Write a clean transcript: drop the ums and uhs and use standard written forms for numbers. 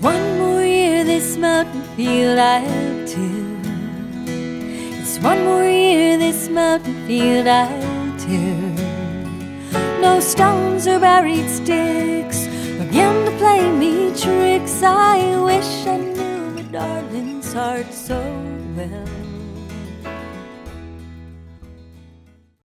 one more year this mountain field I'll till. It's one more year this mountain field I'll till. No stones or buried sticks begin to play me tricks. I wish I knew my darling's heart so well.